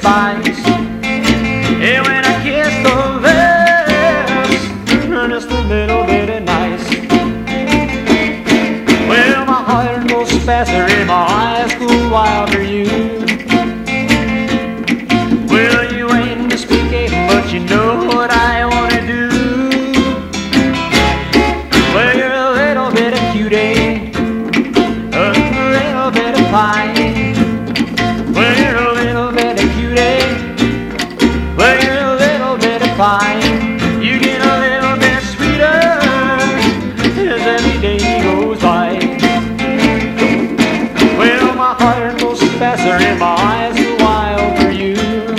spice. And when I kiss the lips, just a little bit of nice. Well, my heart goes faster and my eyes go wild for you. Well, you ain't to speak it, but you know what I wanna do. Well, you're a little bit of cutie, a little bit of pie. Well, you're a little bit of cutie, well, you're a little bit of pie. You get a little bit sweeter as every day goes by. Well, my heart goes faster and my eyes go wild for you.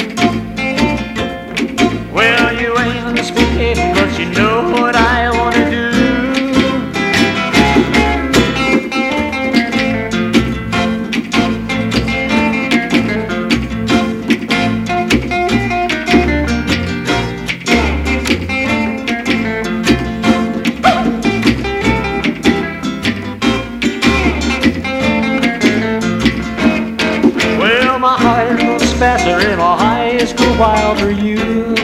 Well, you ain't speaking, but you know what I wanna do. Well, my heart goes faster and my eyes go wild for you.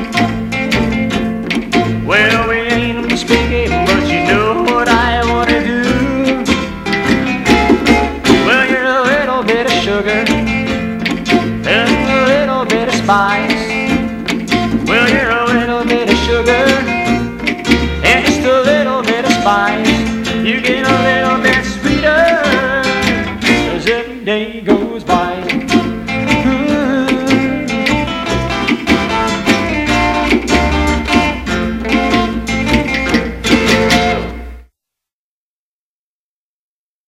Well, we ain't speaking, but you know what I wanna do. Well, you're a little bit of sugar and a little bit of spice. Well, you're a